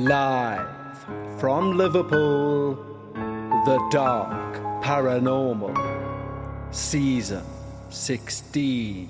Live from Liverpool, The Dark Paranormal, Season 16.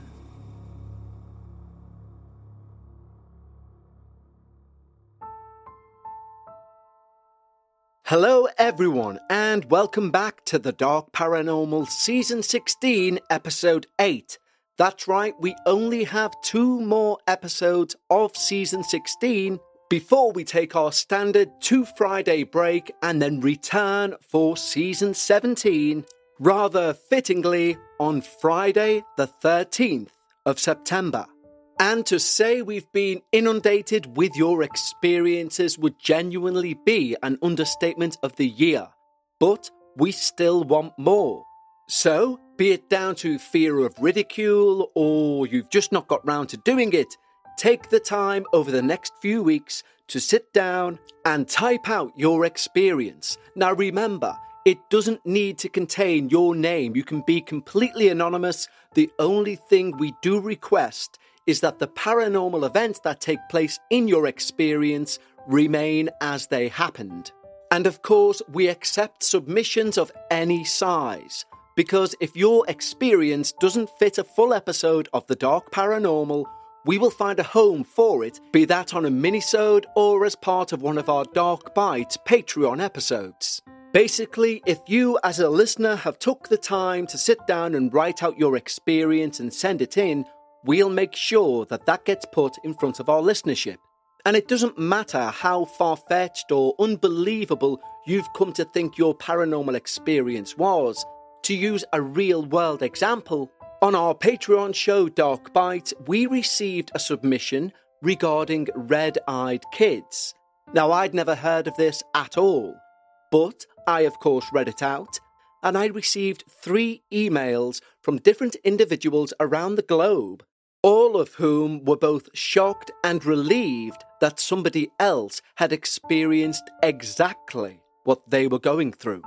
Hello everyone, and welcome back to The Dark Paranormal, Season 16, Episode 8. That's right, we only have 2 more episodes of Season 16 before we take our standard 2 Friday break and then return for Season 17, rather fittingly on Friday the 13th of September. And to say we've been inundated with your experiences would genuinely be an understatement of the year. But we still want more. So, be it down to fear of ridicule or you've just not got round to doing it, take the time over the next few weeks to sit down and type out your experience. Now remember, it doesn't need to contain your name. You can be completely anonymous. The only thing we do request is that the paranormal events that take place in your experience remain as they happened. And of course, we accept submissions of any size, because if your experience doesn't fit a full episode of The Dark Paranormal, we will find a home for it, be that on a minisode or as part of one of our Dark Bites Patreon episodes. Basically, if you as a listener have took the time to sit down and write out your experience and send it in, we'll make sure that that gets put in front of our listenership. And it doesn't matter how far-fetched or unbelievable you've come to think your paranormal experience was. To use a real-world example, on our Patreon show Dark Bite, we received a submission regarding red-eyed kids. Now, I'd never heard of this at all, but I of course read it out, and I received 3 emails from different individuals around the globe, all of whom were both shocked and relieved that somebody else had experienced exactly what they were going through.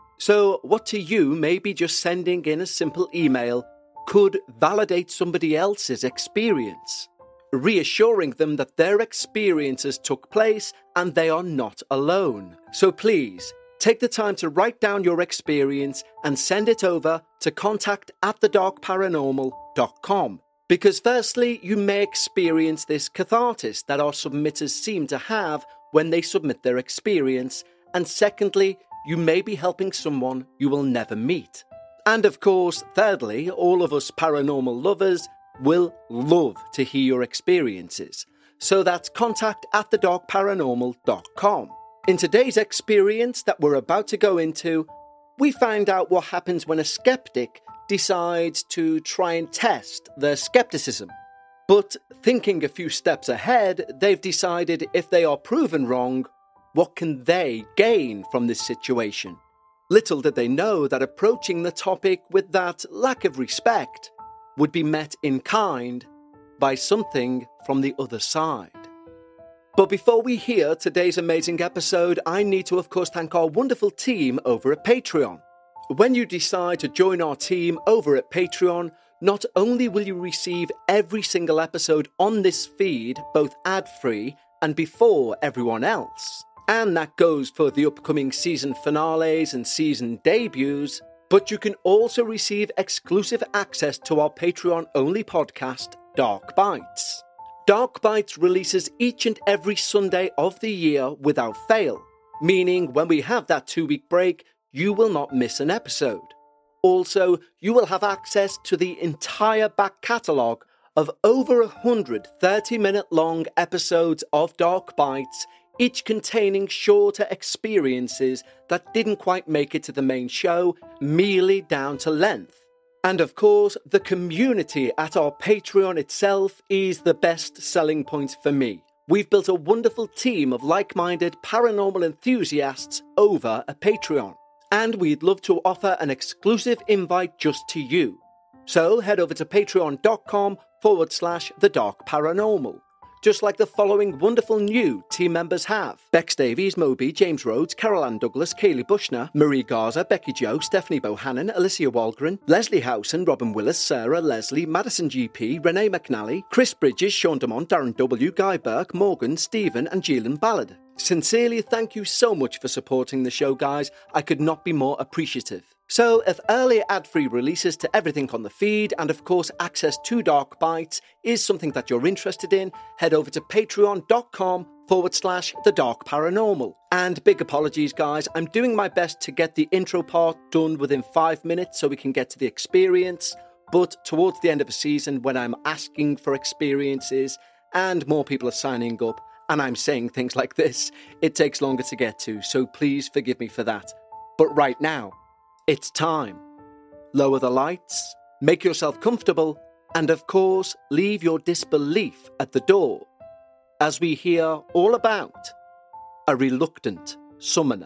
So what to you maybe just sending in a simple email could validate somebody else's experience, reassuring them that their experiences took place and they are not alone. So please, take the time to write down your experience and send it over to contact@thedarkparanormal.com. Because firstly, you may experience this catharsis that our submitters seem to have when they submit their experience, and secondly, you may be helping someone you will never meet. And of course, thirdly, all of us paranormal lovers will love to hear your experiences. So that's contact@thedarkparanormal.com. In today's experience that we're about to go into, we find out what happens when a skeptic decides to try and test their skepticism. But thinking a few steps ahead, they've decided if they are proven wrong, what can they gain from this situation? Little did they know that approaching the topic with that lack of respect would be met in kind by something from the other side. But before we hear today's amazing episode, I need to of course thank our wonderful team over at Patreon. When you decide to join our team over at Patreon, not only will you receive every single episode on this feed, both ad-free and before everyone else, and that goes for the upcoming season finales and season debuts, but you can also receive exclusive access to our Patreon-only podcast, Dark Bites. Dark Bites releases each and every Sunday of the year without fail, meaning when we have that 2-week break, you will not miss an episode. Also, you will have access to the entire back catalogue of over 100 30-minute-long episodes of Dark Bites, each containing shorter experiences that didn't quite make it to the main show, merely down to length. And of course, the community at our Patreon itself is the best selling point for me. We've built a wonderful team of like-minded paranormal enthusiasts over at Patreon, and we'd love to offer an exclusive invite just to you. So head over to patreon.com/thedarkparanormal. just like the following wonderful new team members have: Bex Davies, Moby, James Rhodes, Carol Ann Douglas, Kaylee Bushner, Marie Garza, Becky Jo, Stephanie Bohannon, Alicia Walgren, Leslie Howson, Robin Willis, Sarah, Leslie, Madison GP, Renee McNally, Chris Bridges, Sean Dumont, Darren W, Guy Burke, Morgan, Stephen and Jeelan Ballard. Sincerely, thank you so much for supporting the show, guys. I could not be more appreciative. So, if early ad-free releases to everything on the feed and, of course, access to Dark Bites is something that you're interested in, head over to patreon.com/The Dark Paranormal. And big apologies, guys. I'm doing my best to get the intro part done within 5 minutes so we can get to the experience. But towards the end of the season, when I'm asking for experiences and more people are signing up, and I'm saying things like this, it takes longer to get to, so please forgive me for that. But right now, it's time. Lower the lights, make yourself comfortable, and of course, leave your disbelief at the door, as we hear all about a reluctant summoner.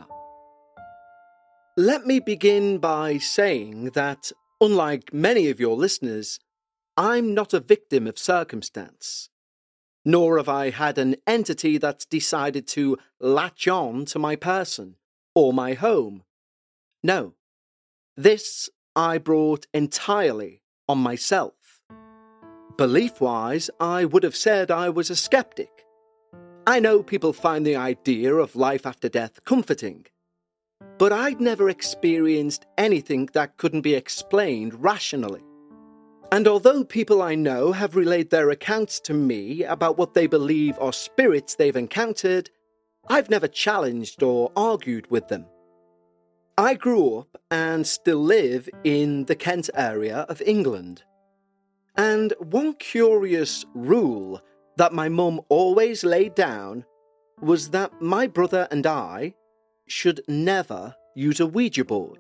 Let me begin by saying that, unlike many of your listeners, I'm not a victim of circumstance, nor have I had an entity that's decided to latch on to my person or my home. No. This I brought entirely on myself. Belief-wise, I would have said I was a skeptic. I know people find the idea of life after death comforting, but I'd never experienced anything that couldn't be explained rationally. And although people I know have relayed their accounts to me about what they believe are spirits they've encountered, I've never challenged or argued with them. I grew up and still live in the Kent area of England. And one curious rule that my mum always laid down was that my brother and I should never use a Ouija board.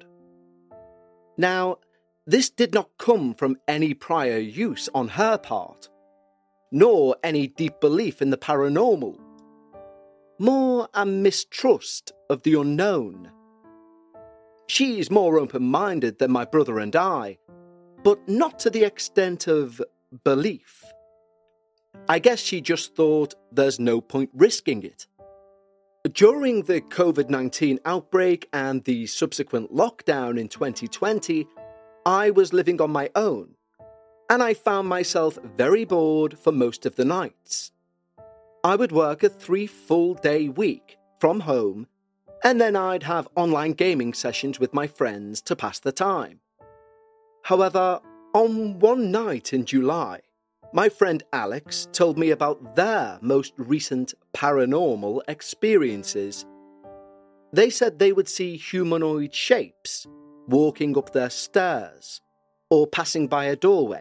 Now, this did not come from any prior use on her part, nor any deep belief in the paranormal. More a mistrust of the unknown. She's more open-minded than my brother and I, but not to the extent of belief. I guess she just thought there's no point risking it. During the COVID-19 outbreak and the subsequent lockdown in 2020, I was living on my own, and I found myself very bored for most of the nights. I would work a 3 full-day week from home, and then I'd have online gaming sessions with my friends to pass the time. However, on one night in July, my friend Alex told me about their most recent paranormal experiences. They said they would see humanoid shapes walking up their stairs or passing by a doorway.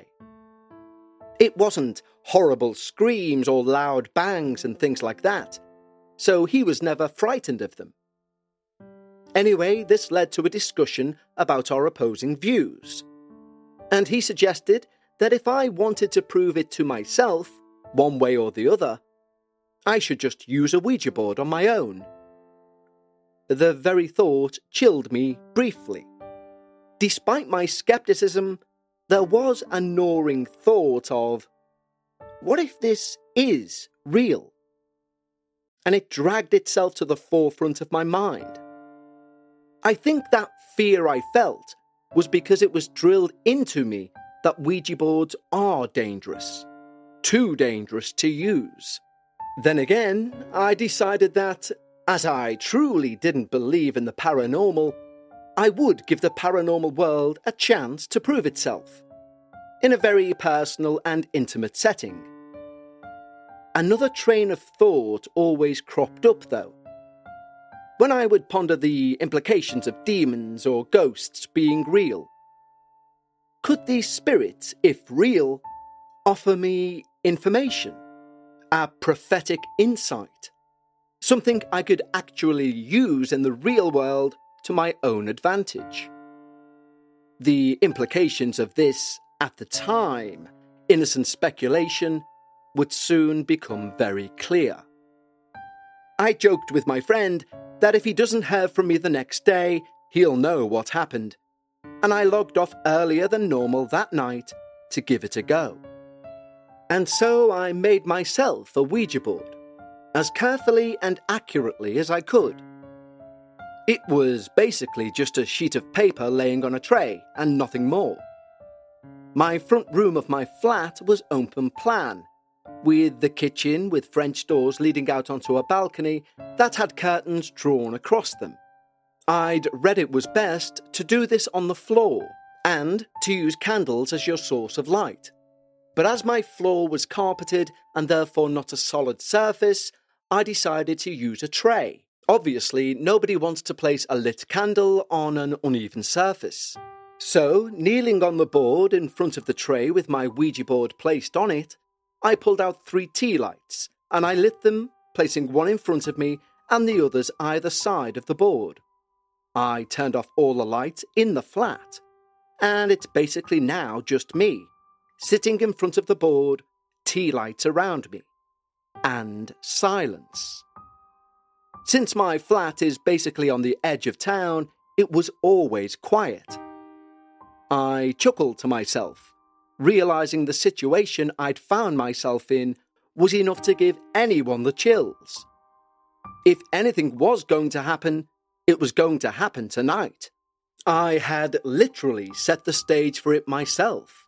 It wasn't horrible screams or loud bangs and things like that, so he was never frightened of them. Anyway, this led to a discussion about our opposing views, and he suggested that if I wanted to prove it to myself, one way or the other, I should just use a Ouija board on my own. The very thought chilled me briefly. Despite my skepticism, there was a gnawing thought of, what if this is real? And it dragged itself to the forefront of my mind. I think that fear I felt was because it was drilled into me that Ouija boards are dangerous. Too dangerous to use. Then again, I decided that, as I truly didn't believe in the paranormal, I would give the paranormal world a chance to prove itself, in a very personal and intimate setting. Another train of thought always cropped up, though. When I would ponder the implications of demons or ghosts being real. Could these spirits, if real, offer me information, a prophetic insight, something I could actually use in the real world to my own advantage? The implications of this, at the time, innocent speculation, would soon become very clear. I joked with my friend that if he doesn't hear from me the next day, he'll know what happened, and I logged off earlier than normal that night to give it a go. And so I made myself a Ouija board, as carefully and accurately as I could. It was basically just a sheet of paper laying on a tray and nothing more. My front room of my flat was open plan, with the kitchen with French doors leading out onto a balcony that had curtains drawn across them. I'd read it was best to do this on the floor and to use candles as your source of light. But as my floor was carpeted and therefore not a solid surface, I decided to use a tray. Obviously, nobody wants to place a lit candle on an uneven surface. So, kneeling on the board in front of the tray with my Ouija board placed on it, I pulled out 3 tea lights and I lit them, placing one in front of me and the others either side of the board. I turned off all the lights in the flat, and it's basically now just me, sitting in front of the board, tea lights around me, and silence. Since my flat is basically on the edge of town, it was always quiet. I chuckled to myself, realizing the situation I'd found myself in was enough to give anyone the chills. If anything was going to happen, it was going to happen tonight. I had literally set the stage for it myself.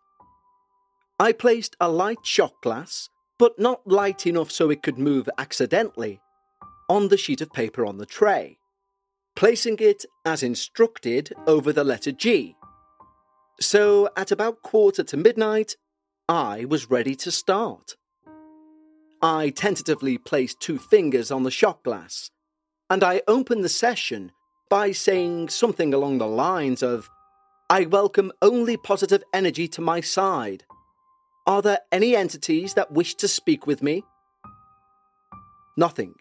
I placed a light shot glass, but not light enough so it could move accidentally, on the sheet of paper on the tray, placing it as instructed over the letter G. So at about midnight, I was ready to start. I tentatively placed 2 fingers on the shot glass, and I opened the session by saying something along the lines of, "I welcome only positive energy to my side. Are there any entities that wish to speak with me?" Nothing.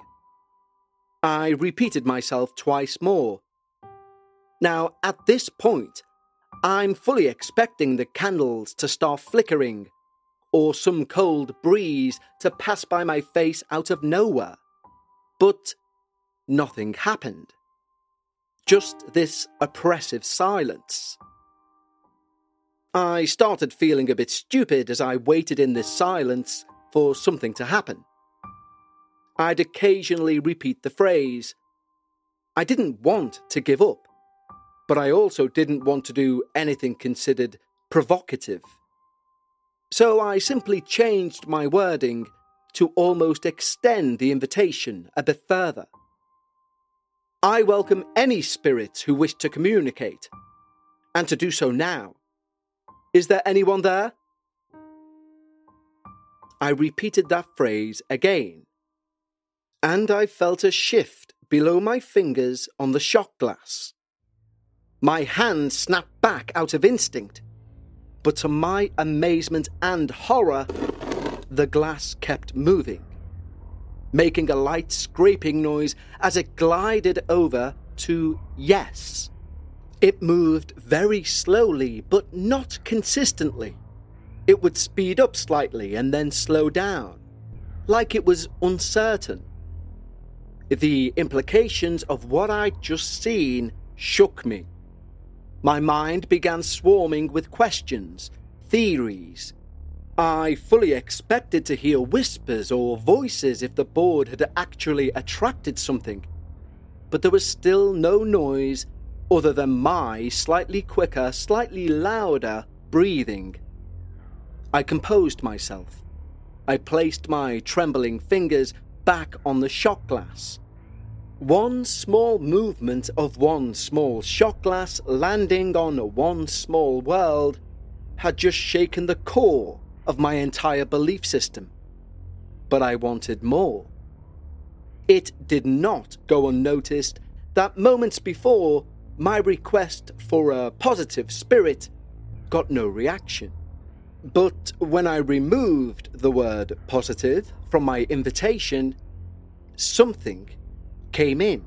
I repeated myself twice more. Now, at this point, I'm fully expecting the candles to start flickering, or some cold breeze to pass by my face out of nowhere. But nothing happened. Just this oppressive silence. I started feeling a bit stupid as I waited in this silence for something to happen. I'd occasionally repeat the phrase. I didn't want to give up, but I also didn't want to do anything considered provocative. So I simply changed my wording to almost extend the invitation a bit further. I welcome any spirits who wish to communicate, and to do so now. Is there anyone there? I repeated that phrase again, and I felt a shift below my fingers on the shot glass. My hand snapped back out of instinct, but to my amazement and horror, the glass kept moving, making a light scraping noise as it glided over to yes. It moved very slowly, but not consistently. It would speed up slightly and then slow down, like it was uncertain. The implications of what I'd just seen shook me. My mind began swarming with questions, theories. I fully expected to hear whispers or voices if the board had actually attracted something, but there was still no noise other than my slightly quicker, slightly louder breathing. I composed myself. I placed my trembling fingers back on the shot glass. One small movement of one small shot glass landing on one small world had just shaken the core of my entire belief system. But I wanted more. It did not go unnoticed that moments before, my request for a positive spirit got no reaction. But when I removed the word positive from my invitation, something came in.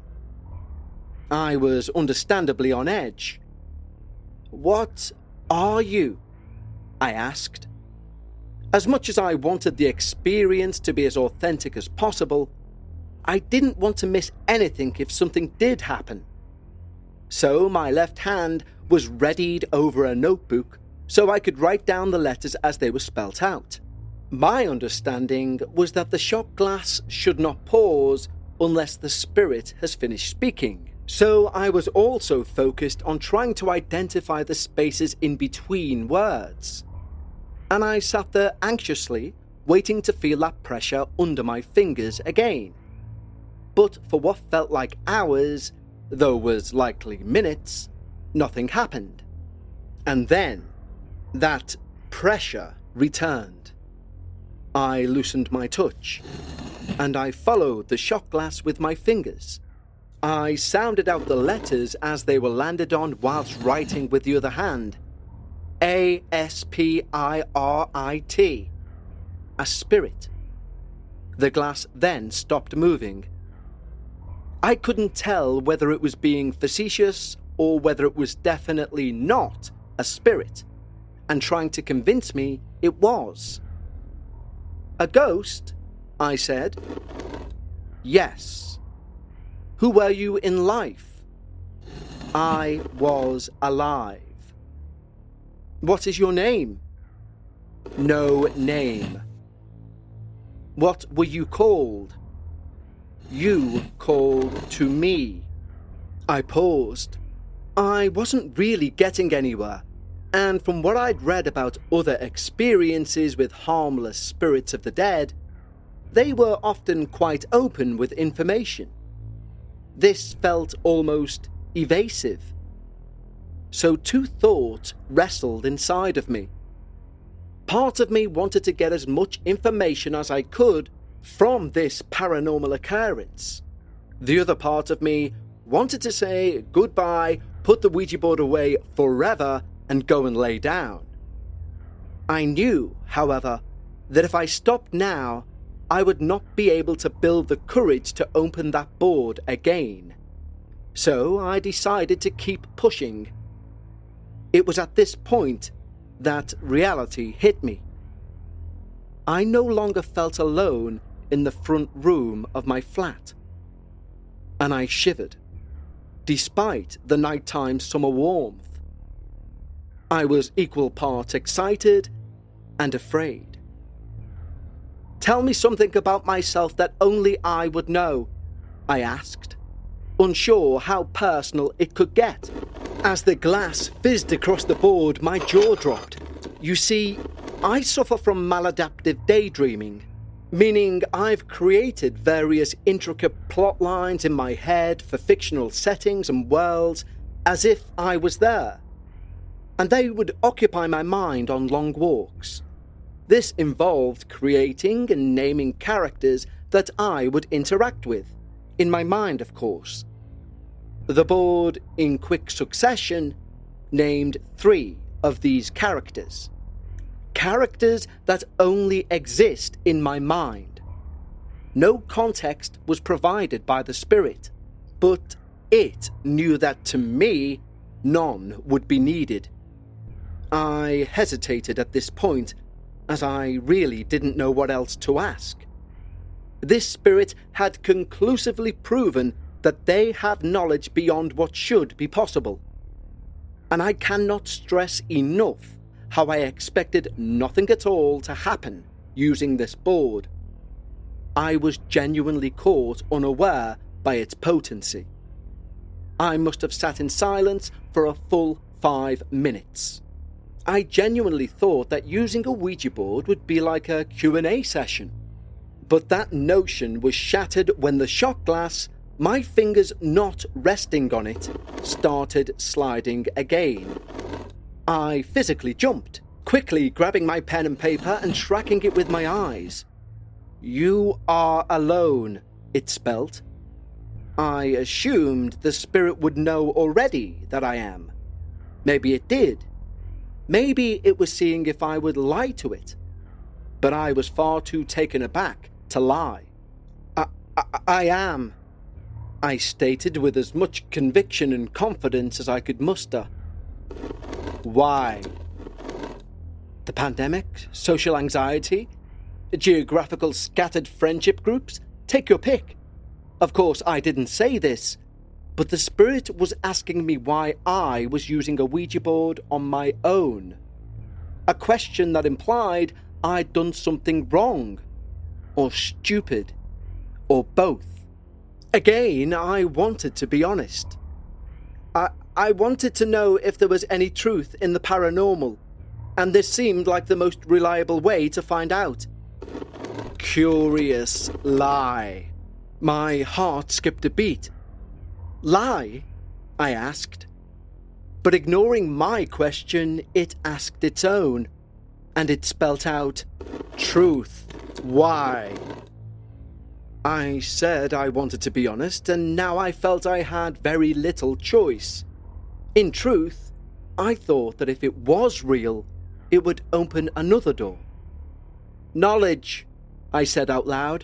I was understandably on edge. "What are you?" I asked. As much as I wanted the experience to be as authentic as possible, I didn't want to miss anything if something did happen. So my left hand was readied over a notebook so I could write down the letters as they were spelt out. My understanding was that the shot glass should not pause unless the spirit has finished speaking, so I was also focused on trying to identify the spaces in between words. And I sat there anxiously, waiting to feel that pressure under my fingers again. But for what felt like hours, though was likely minutes, nothing happened. And then, that pressure returned. I loosened my touch, and I followed the shot glass with my fingers. I sounded out the letters as they were landed on whilst writing with the other hand. Aspirit. A spirit. The glass then stopped moving. I couldn't tell whether it was being facetious or whether it was definitely not a spirit, and trying to convince me it was. A ghost? I said. Yes. Who were you in life? I was alive. What is your name? No name. What were you called? You called to me. I paused. I wasn't really getting anywhere, and from what I'd read about other experiences with harmless spirits of the dead, they were often quite open with information. This felt almost evasive. So two thoughts wrestled inside of me. Part of me wanted to get as much information as I could from this paranormal occurrence. The other part of me wanted to say goodbye, put the Ouija board away forever, and go and lay down. I knew, however, that if I stopped now, I would not be able to build the courage to open that board again. So I decided to keep pushing. It was at this point that reality hit me. I no longer felt alone in the front room of my flat, and I shivered, despite the nighttime summer warmth. I was equal parts excited and afraid. Tell me something about myself that only I would know, I asked, unsure how personal it could get. As the glass fizzed across the board, my jaw dropped. You see, I suffer from maladaptive daydreaming, meaning I've created various intricate plot lines in my head for fictional settings and worlds as if I was there, and they would occupy my mind on long walks. This involved creating and naming characters that I would interact with, in my mind, of course. The board, in quick succession, named 3 of these characters. Characters that only exist in my mind. No context was provided by the spirit, but it knew that to me, none would be needed. I hesitated at this point, as I really didn't know what else to ask. This spirit had conclusively proven that they have knowledge beyond what should be possible. And I cannot stress enough how I expected nothing at all to happen using this board. I was genuinely caught unaware by its potency. I must have sat in silence for a full 5 minutes. I genuinely thought that using a Ouija board would be like a Q&A session. But that notion was shattered when the shot glass, my fingers not resting on it, started sliding again. I physically jumped, quickly grabbing my pen and paper and tracking it with my eyes. You are alone, it spelt. I assumed the spirit would know already that I am. Maybe it did. Maybe it was seeing if I would lie to it. But I was far too taken aback to lie. I am, I stated with as much conviction and confidence as I could muster. Why? The pandemic, social anxiety, geographical scattered friendship groups, take your pick. Of course, I didn't say this, but the spirit was asking me why I was using a Ouija board on my own. A question that implied I'd done something wrong, or stupid, or both. Again, I wanted to be honest. I wanted to know if there was any truth in the paranormal, and this seemed like the most reliable way to find out. Curious lie. My heart skipped a beat. Lie? I asked. But ignoring my question, it asked its own, and it spelt out, truth. Why? I said I wanted to be honest, and now I felt I had very little choice. In truth, I thought that if it was real, it would open another door. Knowledge, I said out loud.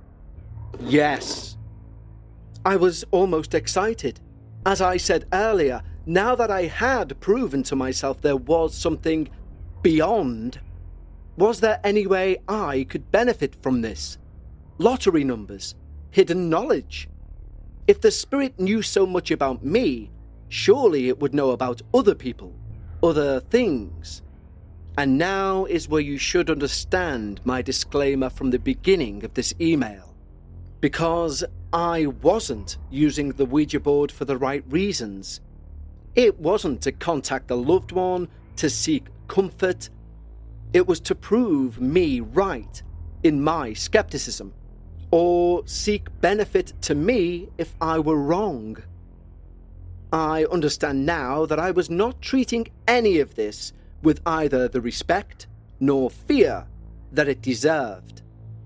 Yes. I was almost excited. As I said earlier, now that I had proven to myself there was something beyond, was there any way I could benefit from this? Lottery numbers, hidden knowledge. If the spirit knew so much about me, surely it would know about other people, other things. And now is where you should understand my disclaimer from the beginning of this email. Because I wasn't using the Ouija board for the right reasons. It wasn't to contact a loved one, to seek comfort. It was to prove me right in my skepticism, or seek benefit to me if I were wrong. I understand now that I was not treating any of this with either the respect nor fear that it deserved.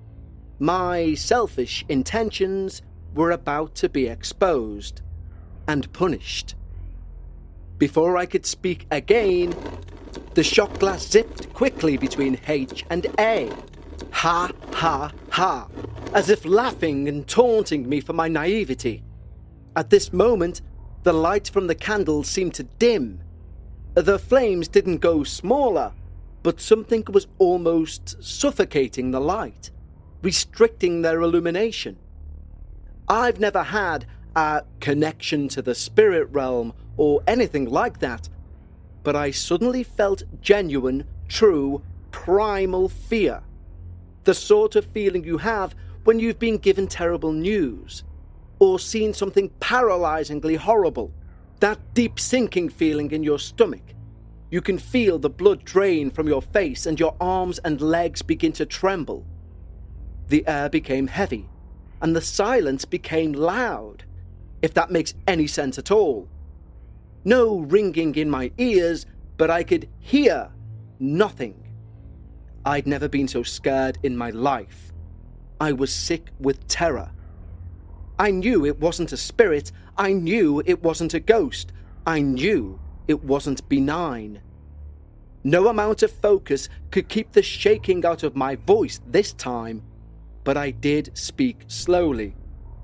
My selfish intentions were about to be exposed and punished. Before I could speak again, the shot glass zipped quickly between H and A. Ha, ha, ha, as if laughing and taunting me for my naivety. At this moment, the light from the candles seemed to dim. The flames didn't go smaller, but something was almost suffocating the light, restricting their illumination. I've never had a connection to the spirit realm or anything like that, but I suddenly felt genuine, true, primal fear. The sort of feeling you have when you've been given terrible news, or seen something paralyzingly horrible. That deep sinking feeling in your stomach. You can feel the blood drain from your face and your arms and legs begin to tremble. The air became heavy, and the silence became loud, if that makes any sense at all. No ringing in my ears, but I could hear nothing. I'd never been so scared in my life. I was sick with terror. I knew it wasn't a spirit. I knew it wasn't a ghost. I knew it wasn't benign. No amount of focus could keep the shaking out of my voice this time, but I did speak slowly.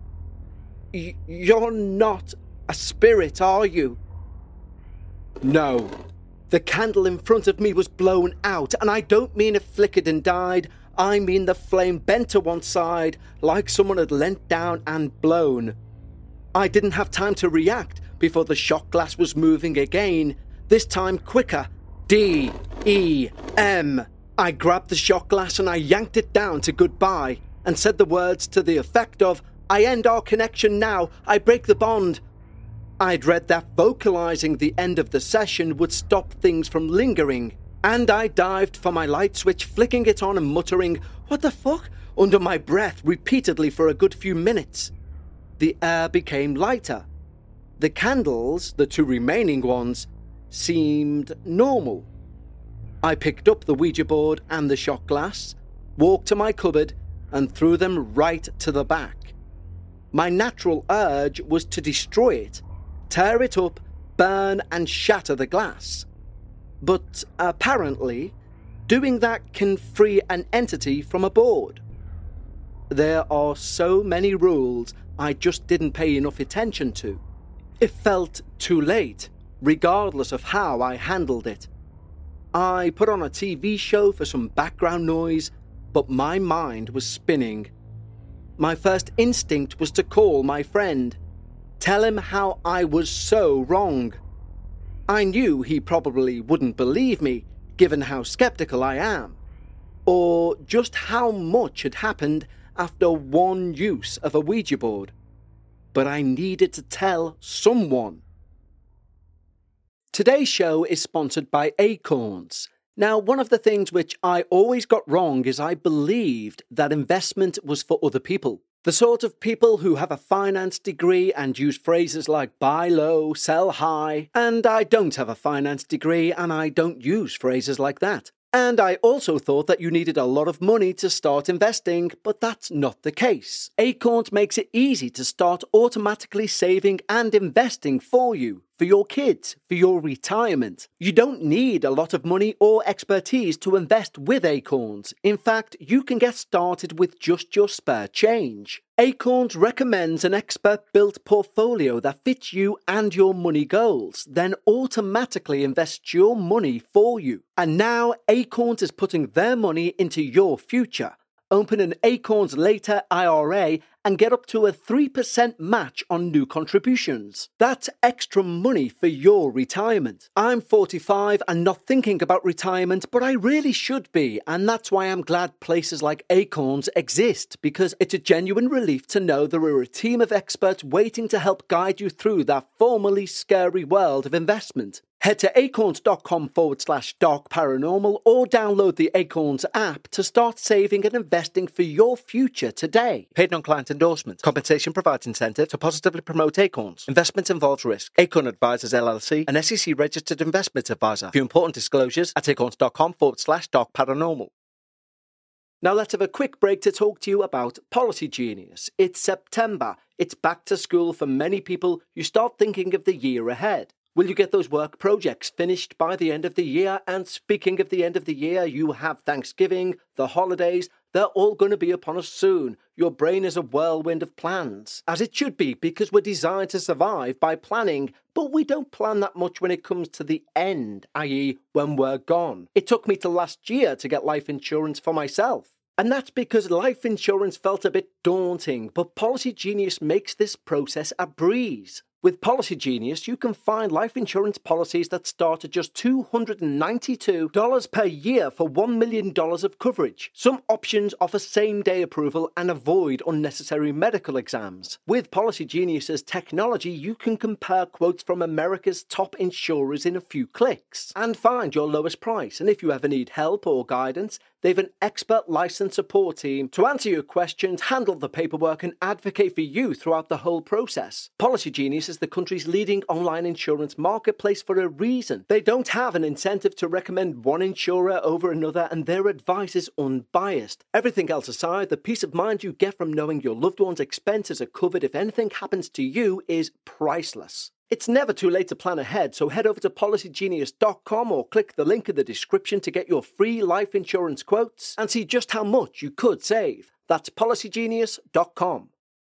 You're not a spirit, are you? No. The candle in front of me was blown out, and I don't mean it flickered and died. I mean the flame bent to one side, like someone had leant down and blown. I didn't have time to react before the shot glass was moving again, this time quicker. D-E-M. I grabbed the shot glass and I yanked it down to goodbye and said the words to the effect of, I end our connection now, I break the bond. I'd read that vocalizing the end of the session would stop things from lingering, and I dived for my light switch, flicking it on and muttering, what the fuck, under my breath repeatedly for a good few minutes. The air became lighter. The candles, the two remaining ones, seemed normal. I picked up the Ouija board and the shot glass, walked to my cupboard, and threw them right to the back. My natural urge was to destroy it, tear it up, burn and shatter the glass. But apparently, doing that can free an entity from a board. There are so many rules I just didn't pay enough attention to. It felt too late, regardless of how I handled it. I put on a TV show for some background noise, but my mind was spinning. My first instinct was to call my friend, tell him how I was so wrong. I knew he probably wouldn't believe me, given how skeptical I am. or just how much had happened after one use of a Ouija board. But I needed to tell someone. Today's show is sponsored by Acorns. Now, one of the things which I always got wrong is I believed that investment was for other people. The sort of people who have a finance degree and use phrases like buy low, sell high. And I don't have a finance degree and I don't use phrases like that. And I also thought that you needed a lot of money to start investing, but that's not the case. Acorns makes it easy to start automatically saving and investing for you, for your kids, for your retirement. You don't need a lot of money or expertise to invest with Acorns. In fact, you can get started with just your spare change. Acorns recommends an expert-built portfolio that fits you and your money goals, then automatically invests your money for you. And now Acorns is putting their money into your future. Open an Acorns Later IRA and get up to a 3% match on new contributions. That's extra money for your retirement. I'm 45 and not thinking about retirement, but I really should be, and that's why I'm glad places like Acorns exist, because it's a genuine relief to know there are a team of experts waiting to help guide you through that formerly scary world of investment. Head to acorns.com/darkparanormal or download the Acorns app to start saving and investing for your future today. Paid non-client endorsement. Compensation provides incentive to positively promote Acorns. Investment involves risk. Acorn Advisors LLC, an SEC-registered investment advisor. View important disclosures at acorns.com/darkparanormal. Now let's have a quick break to talk to you about Policy Genius. It's September. It's back to school for many people. You start thinking of the year ahead. Will you get those work projects finished by the end of the year? And speaking of the end of the year, you have Thanksgiving, the holidays. They're all going to be upon us soon. Your brain is a whirlwind of plans, as it should be, because we're designed to survive by planning, but we don't plan that much when it comes to the end, i.e. when we're gone. It took me till last year to get life insurance for myself. And that's because life insurance felt a bit daunting, but Policy Genius makes this process a breeze. With Policy Genius, you can find life insurance policies that start at just $292 per year for $1 million of coverage. Some options offer same-day approval and avoid unnecessary medical exams. With Policy Genius's technology, you can compare quotes from America's top insurers in a few clicks and find your lowest price. And if you ever need help or guidance, they have an expert licensed support team to answer your questions, handle the paperwork, and advocate for you throughout the whole process. Policy Genius is the country's leading online insurance marketplace for a reason. They don't have an incentive to recommend one insurer over another, and their advice is unbiased. Everything else aside, the peace of mind you get from knowing your loved one's expenses are covered if anything happens to you is priceless. It's never too late to plan ahead, so head over to policygenius.com or click the link in the description to get your free life insurance quotes and see just how much you could save. That's policygenius.com.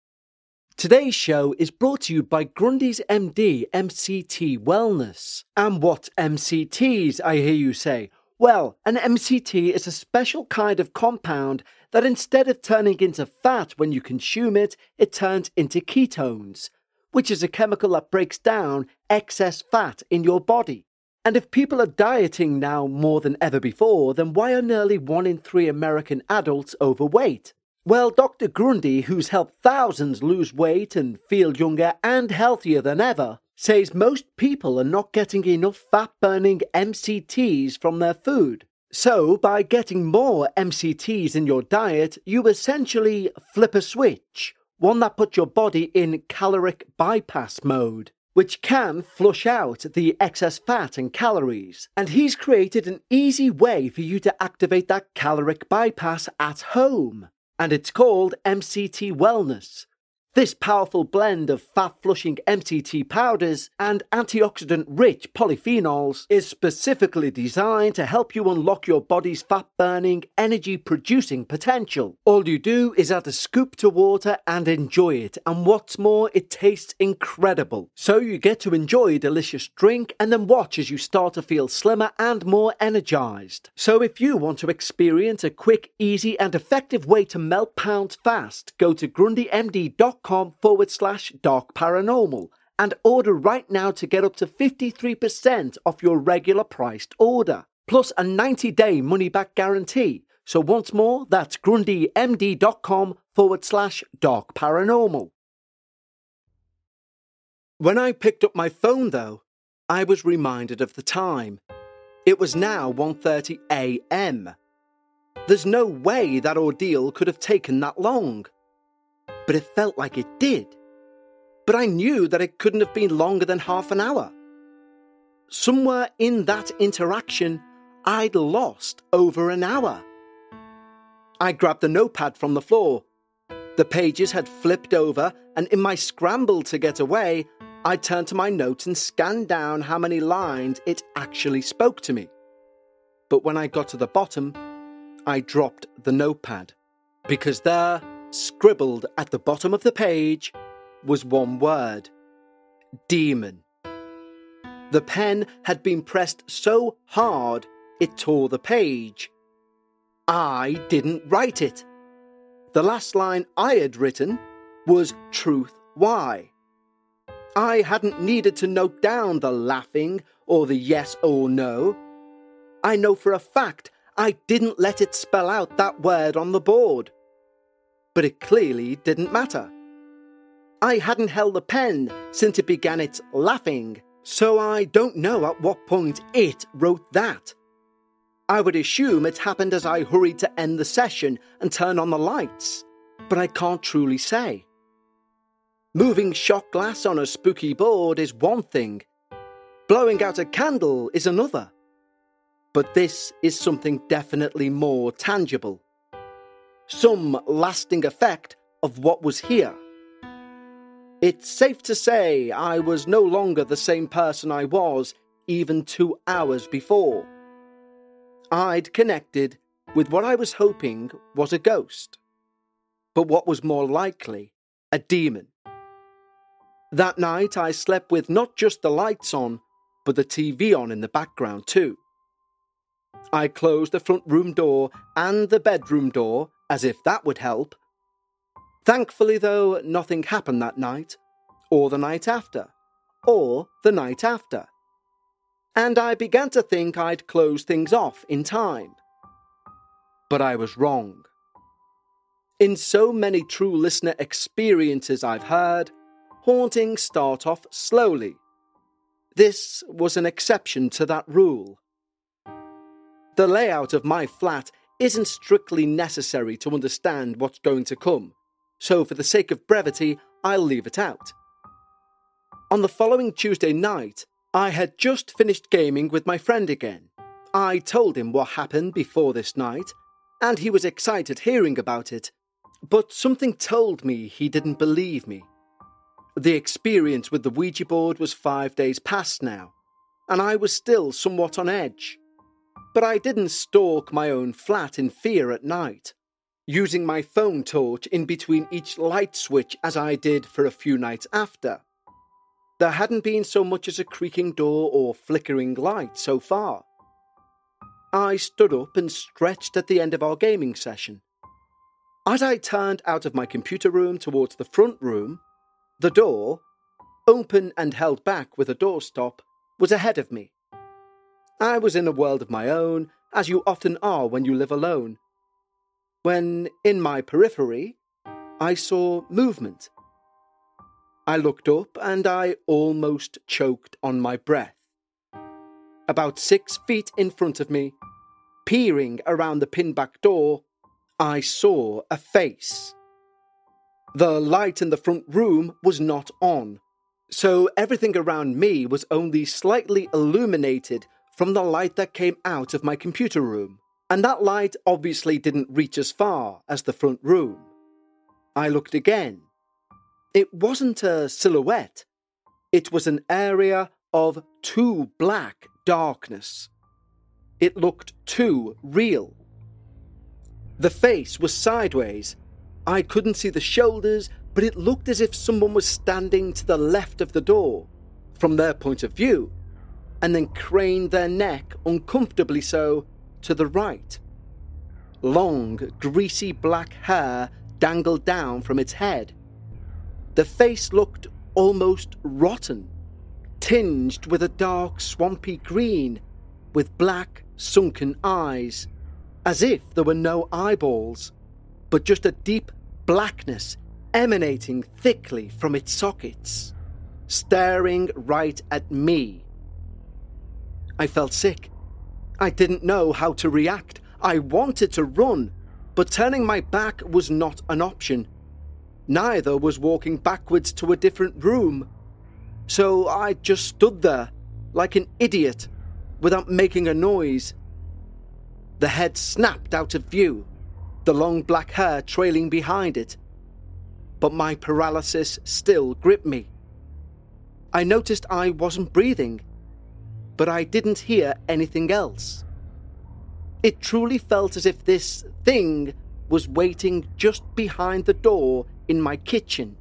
Today's show is brought to you by Grundy's MD MCT Wellness. And what MCTs, I hear you say? Well, an MCT is a special kind of compound that instead of turning into fat when you consume it, it turns into ketones, which is a chemical that breaks down excess fat in your body. And if people are dieting now more than ever before, then why are nearly 1 in 3 American adults overweight? Well, Dr. Grundy, who's helped thousands lose weight and feel younger and healthier than ever, says most people are not getting enough fat-burning MCTs from their food. So, by getting more MCTs in your diet, you essentially flip a switch, one that puts your body in caloric bypass mode, which can flush out the excess fat and calories. And he's created an easy way for you to activate that caloric bypass at home. And it's called MCT Wellness. This powerful blend of fat-flushing MCT powders and antioxidant-rich polyphenols is specifically designed to help you unlock your body's fat-burning, energy-producing potential. All you do is add a scoop to water and enjoy it, and what's more, it tastes incredible. So you get to enjoy a delicious drink and then watch as you start to feel slimmer and more energized. So if you want to experience a quick, easy, and effective way to melt pounds fast, go to grundymd.com/darkparanormal and order right now to get up to 53% off your regular priced order, plus a 90-day money-back guarantee. So once more, that's grundymd.com/dark paranormal. When I picked up my phone, though, I was reminded of the time. It was now 1:30 a.m. There's no way that ordeal could have taken that long. But it felt like it did. But I knew that it couldn't have been longer than half an hour. Somewhere in that interaction, I'd lost over an hour. I grabbed the notepad from the floor. The pages had flipped over, and in my scramble to get away, I turned to my notes and scanned down how many lines it actually spoke to me. But when I got to the bottom, I dropped the notepad, because there, scribbled at the bottom of the page, was one word: demon. The pen had been pressed so hard it tore the page. I didn't write it. The last line I had written was truth why. I hadn't needed to note down the laughing or the yes or no. I know for a fact I didn't let it spell out that word on the board. But it clearly didn't matter. I hadn't held the pen since it began its laughing, so I don't know at what point it wrote that. I would assume it happened as I hurried to end the session and turn on the lights, but I can't truly say. Moving shot glass on a spooky board is one thing. Blowing out a candle is another. But this is something definitely more tangible. Some lasting effect of what was here. It's safe to say I was no longer the same person I was even 2 hours before. I'd connected with what I was hoping was a ghost, but what was more likely, a demon. That night I slept with not just the lights on, but the TV on in the background too. I closed the front room door and the bedroom door, as if that would help. Thankfully, though, nothing happened that night, or the night after, or the night after. And I began to think I'd close things off in time. But I was wrong. In so many true listener experiences I've heard, hauntings start off slowly. This was an exception to that rule. The layout of my flat isn't strictly necessary to understand what's going to come, so for the sake of brevity, I'll leave it out. On the following Tuesday night, I had just finished gaming with my friend again. I told him what happened before this night, and he was excited hearing about it, but something told me he didn't believe me. The experience with the Ouija board was 5 days past now, and I was still somewhat on edge. But I didn't stalk my own flat in fear at night, using my phone torch in between each light switch as I did for a few nights after. There hadn't been so much as a creaking door or flickering light so far. I stood up and stretched at the end of our gaming session. As I turned out of my computer room towards the front room, the door, open and held back with a doorstop, was ahead of me. I was in a world of my own, as you often are when you live alone, when, in my periphery, I saw movement. I looked up and I almost choked on my breath. About 6 feet in front of me, peering around the pin-back door, I saw a face. The light in the front room was not on, so everything around me was only slightly illuminated from the light that came out of my computer room, and that light obviously didn't reach as far as the front room. I looked again. It wasn't a silhouette. It was an area of too black darkness. It looked too real. The face was sideways. I couldn't see the shoulders, but it looked as if someone was standing to the left of the door, from their point of view, and then craned their neck, uncomfortably so, to the right. Long, greasy black hair dangled down from its head. The face looked almost rotten, tinged with a dark, swampy green, with black, sunken eyes. as if there were no eyeballs, but just a deep blackness emanating thickly from its sockets, staring right at me. I felt sick. I didn't know how to react. I wanted to run, but turning my back was not an option. Neither was walking backwards to a different room. So I just stood there, like an idiot, without making a noise. The head snapped out of view, the long black hair trailing behind it. But my paralysis still gripped me. I noticed I wasn't breathing, but I didn't hear anything else. It truly felt as if this thing was waiting just behind the door in my kitchen.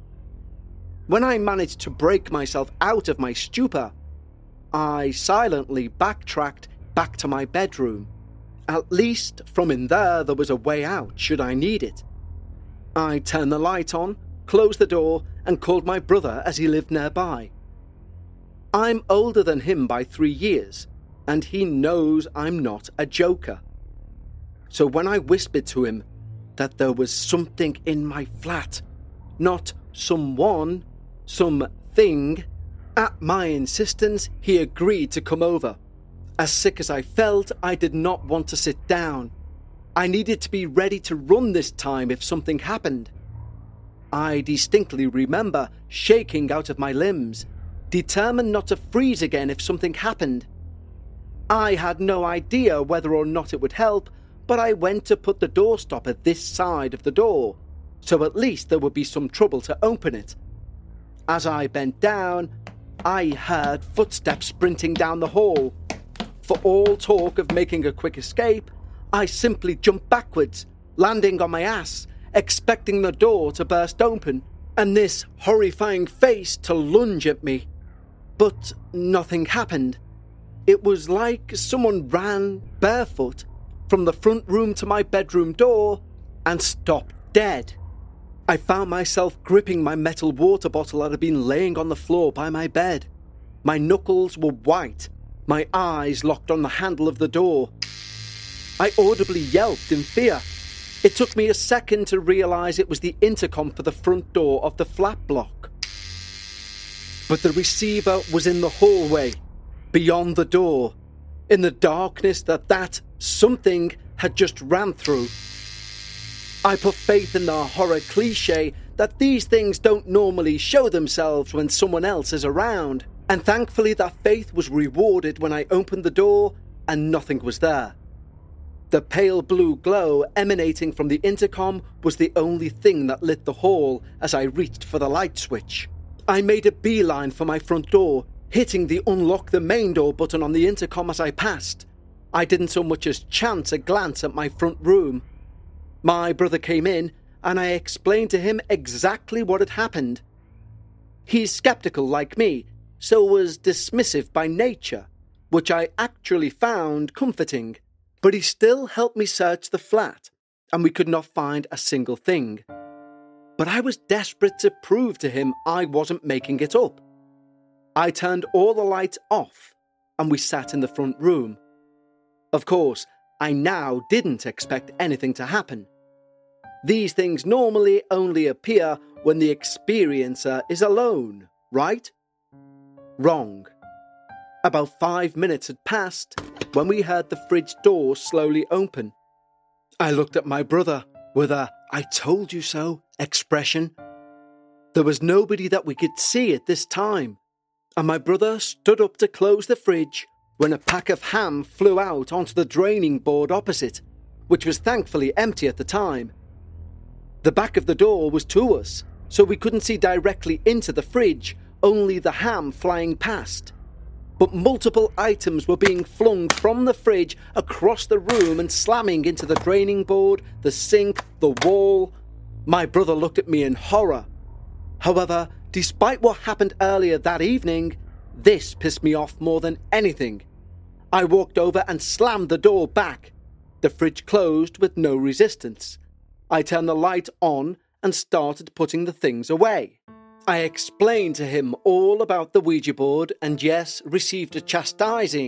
When I managed to break myself out of my stupor, I silently backtracked back to my bedroom. At least from in there was a way out should I need it. I turned the light on, closed the door, and called my brother as he lived nearby. I'm older than him by 3 years, and he knows I'm not a joker. So when I whispered to him that there was something in my flat, not someone, something, at my insistence, he agreed to come over. As sick as I felt, I did not want to sit down. I needed to be ready to run this time if something happened. I distinctly remember shaking out of my limbs, determined not to freeze again if something happened. I had no idea whether or not it would help, but I went to put the doorstopper this side of the door, so at least there would be some trouble to open it. As I bent down, I heard footsteps sprinting down the hall. For all talk of making a quick escape, I simply jumped backwards, landing on my ass, expecting the door to burst open and this horrifying face to lunge at me. But nothing happened. It was like someone ran barefoot from the front room to my bedroom door and stopped dead. I found myself gripping my metal water bottle that had been laying on the floor by my bed. My knuckles were white, my eyes locked on the handle of the door. I audibly yelped in fear. It took me a second to realise it was the intercom for the front door of the flat block. But the receiver was in the hallway, beyond the door, in the darkness that something had just ran through. I put faith in the horror cliché that these things don't normally show themselves when someone else is around, and thankfully that faith was rewarded when I opened the door and nothing was there. The pale blue glow emanating from the intercom was the only thing that lit the hall as I reached for the light switch. I made a beeline for my front door, hitting the unlock the main door button on the intercom as I passed. I didn't so much as chance a glance at my front room. My brother came in, and I explained to him exactly what had happened. He's skeptical like me, so was dismissive by nature, which I actually found comforting. But he still helped me search the flat, and we could not find a single thing. But I was desperate to prove to him I wasn't making it up. I turned all the lights off, and we sat in the front room. Of course, I now didn't expect anything to happen. These things normally only appear when the experiencer is alone, right? Wrong. About 5 minutes had passed when we heard the fridge door slowly open. I looked at my brother with a "I told you so" expression. There was nobody that we could see at this time, and my brother stood up to close the fridge when a pack of ham flew out onto the draining board opposite, which was thankfully empty at the time. The back of the door was to us, so we couldn't see directly into the fridge, only the ham flying past. But multiple items were being flung from the fridge across the room and slamming into the draining board, the sink, the wall. My brother looked at me in horror. However, despite what happened earlier that evening, this pissed me off more than anything. I walked over and slammed the door back. The fridge closed with no resistance. I turned the light on and started putting the things away. I explained to him all about the Ouija board and yes, received a chastising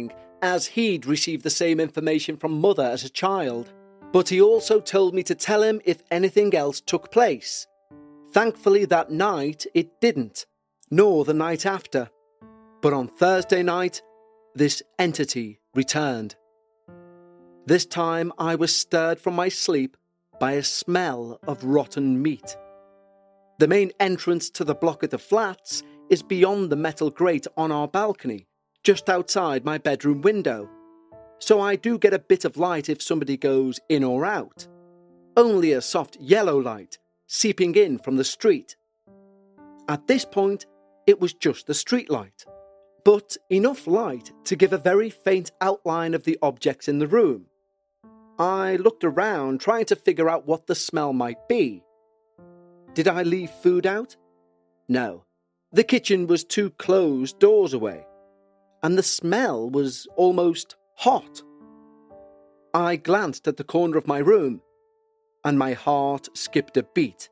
as he'd received the same information from Mother as a child. But he also told me to tell him if anything else took place. Thankfully that night it didn't, nor the night after. But on Thursday night, this entity returned. This time I was stirred from my sleep by a smell of rotten meat. The main entrance to the block of the flats is beyond the metal grate on our balcony, just outside my bedroom window. So I do get a bit of light if somebody goes in or out. Only a soft yellow light seeping in from the street. At this point, it was just the street light, but enough light to give a very faint outline of the objects in the room. I looked around trying to figure out what the smell might be. Did I leave food out? No. The kitchen was 2 closed doors away, and the smell was almost hot. I glanced at the corner of my room, and my heart skipped a beat.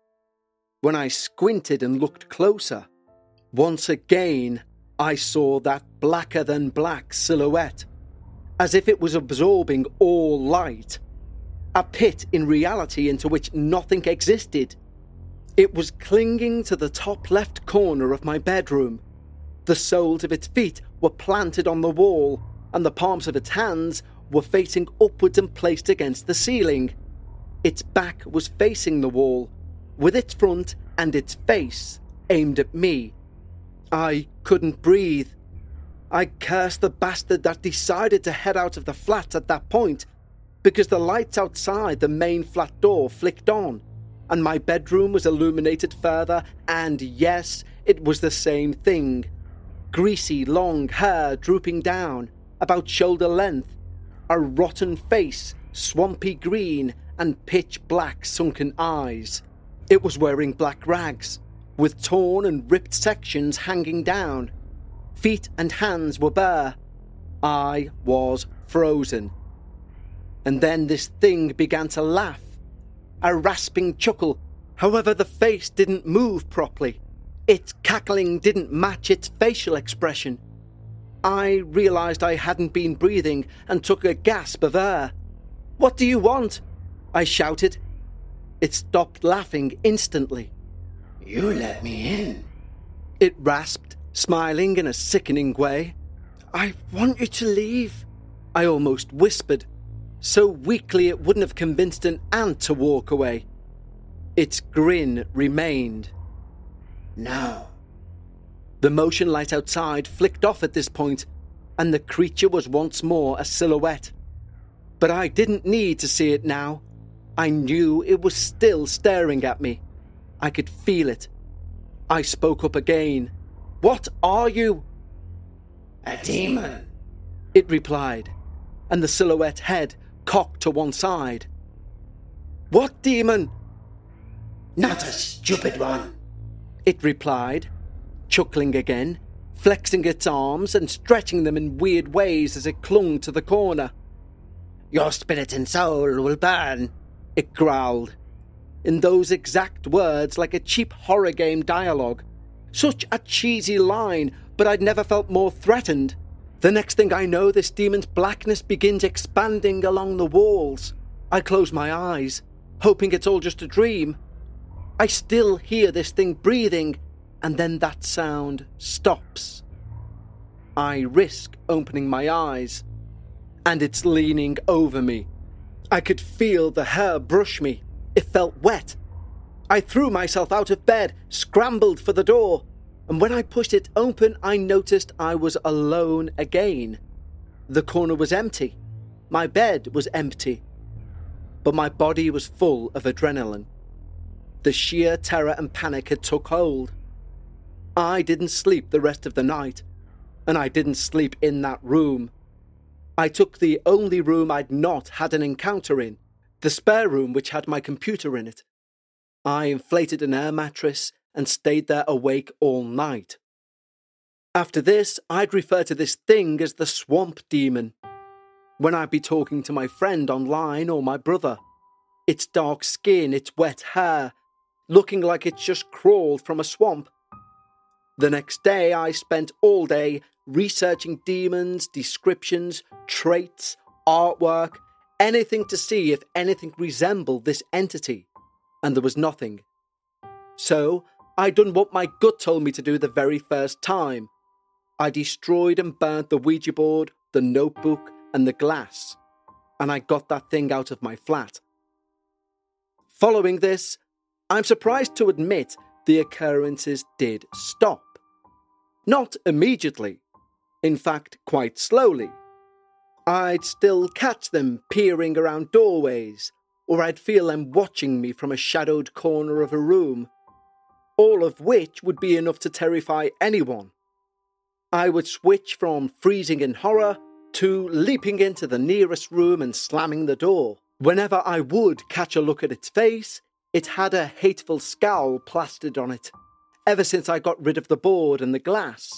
When I squinted and looked closer, once again I saw that blacker-than-black silhouette, as if it was absorbing all light. A pit in reality into which nothing existed. It was clinging to the top left corner of my bedroom. The soles of its feet were planted on the wall, and the palms of its hands were facing upwards and placed against the ceiling. Its back was facing the wall, with its front and its face aimed at me. I couldn't breathe. I cursed the bastard that decided to head out of the flat at that point, because the lights outside the main flat door flicked on, and my bedroom was illuminated further, and yes, it was the same thing. Greasy, long hair drooping down, about shoulder length, a rotten face, swampy green, and pitch-black sunken eyes. It was wearing black rags, with torn and ripped sections hanging down. Feet and hands were bare. I was frozen. And then this thing began to laugh. A rasping chuckle. However, the face didn't move properly. Its cackling didn't match its facial expression. I realised I hadn't been breathing and took a gasp of air. "What do you want?" I shouted. It stopped laughing instantly. "You let me in," it rasped, smiling in a sickening way. "I want you to leave," I almost whispered, so weakly it wouldn't have convinced an ant to walk away. Its grin remained. "No." The motion light outside flicked off at this point, and the creature was once more a silhouette. But I didn't need to see it now. I knew it was still staring at me. I could feel it. I spoke up again. "What are you?" "A demon," it replied, and the silhouette head cocked to one side. "What demon?" "Not a stupid one," it replied, chuckling again, flexing its arms and stretching them in weird ways as it clung to the corner. "Your spirit and soul will burn," it growled, in those exact words, like a cheap horror game dialogue. Such a cheesy line, but I'd never felt more threatened. The next thing I know, this demon's blackness begins expanding along the walls. I close my eyes, hoping it's all just a dream. I still hear this thing breathing, and then that sound stops. I risk opening my eyes, and it's leaning over me. I could feel the hair brush me. It felt wet. I threw myself out of bed, scrambled for the door, and when I pushed it open, I noticed I was alone again. The corner was empty. My bed was empty. But my body was full of adrenaline. The sheer terror and panic had took hold. I didn't sleep the rest of the night, and I didn't sleep in that room. I took the only room I'd not had an encounter in, the spare room which had my computer in it. I inflated an air mattress and stayed there awake all night. After this, I'd refer to this thing as the swamp demon. When I'd be talking to my friend online or my brother, its dark skin, its wet hair, looking like it's just crawled from a swamp. The next day, I spent all day researching demons, descriptions, traits, artwork, anything to see if anything resembled this entity, and there was nothing. So, I done what my gut told me to do the very first time. I destroyed and burnt the Ouija board, the notebook, and the glass, and I got that thing out of my flat. Following this, I'm surprised to admit the occurrences did stop. Not immediately, in fact quite slowly. I'd still catch them peering around doorways, or I'd feel them watching me from a shadowed corner of a room, all of which would be enough to terrify anyone. I would switch from freezing in horror to leaping into the nearest room and slamming the door. Whenever I would catch a look at its face, it had a hateful scowl plastered on it, ever since I got rid of the board and the glass.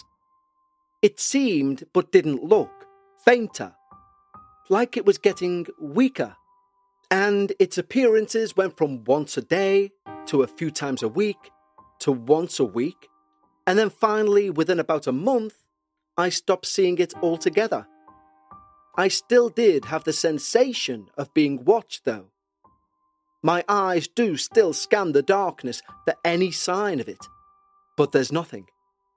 It seemed, but didn't look, fainter, like it was getting weaker, and its appearances went from once a day to a few times a week to once a week, and then finally, within about a month, I stopped seeing it altogether. I still did have the sensation of being watched, though. My eyes do still scan the darkness for any sign of it, but there's nothing.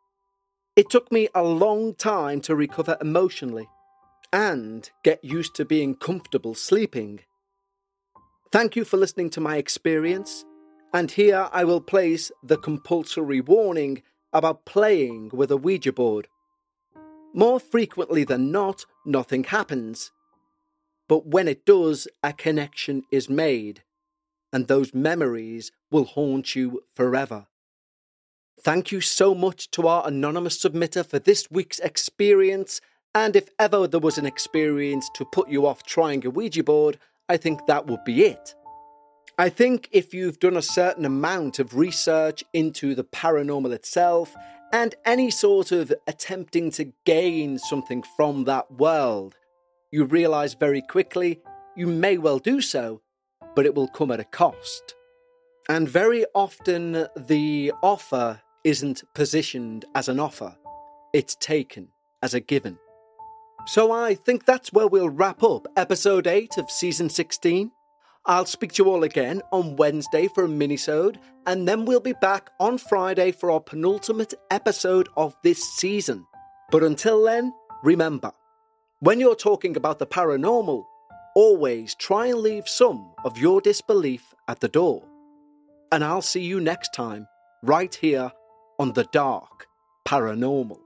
It took me a long time to recover emotionally and get used to being comfortable sleeping. Thank you for listening to my experience, and here I will place the compulsory warning about playing with a Ouija board. More frequently than not, nothing happens. But when it does, a connection is made, and those memories will haunt you forever. Thank you so much to our anonymous submitter for this week's experience, and if ever there was an experience to put you off trying a Ouija board, I think that would be it. I think if you've done a certain amount of research into the paranormal itself, and any sort of attempting to gain something from that world, you realise very quickly you may well do so, but it will come at a cost. And very often the offer isn't positioned as an offer, it's taken as a given. So I think that's where we'll wrap up episode 8 of season 16. I'll speak to you all again on Wednesday for a mini-sode, and then we'll be back on Friday for our penultimate episode of this season. But until then, remember, when you're talking about the paranormal, always try and leave some of your disbelief at the door. And I'll see you next time, right here on The Dark Paranormal.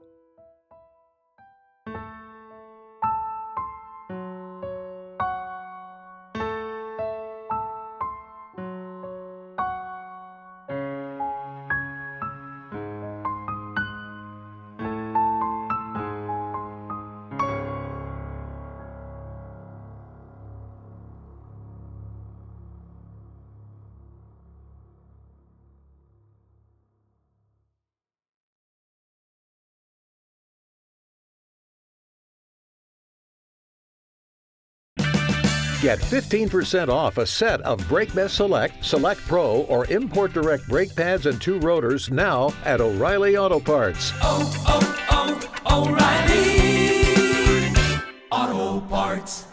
Get 15% off a set of BrakeBest Select, Select Pro, or Import Direct brake pads and 2 rotors now at O'Reilly Auto Parts. Oh, oh, oh, O'Reilly Auto Parts.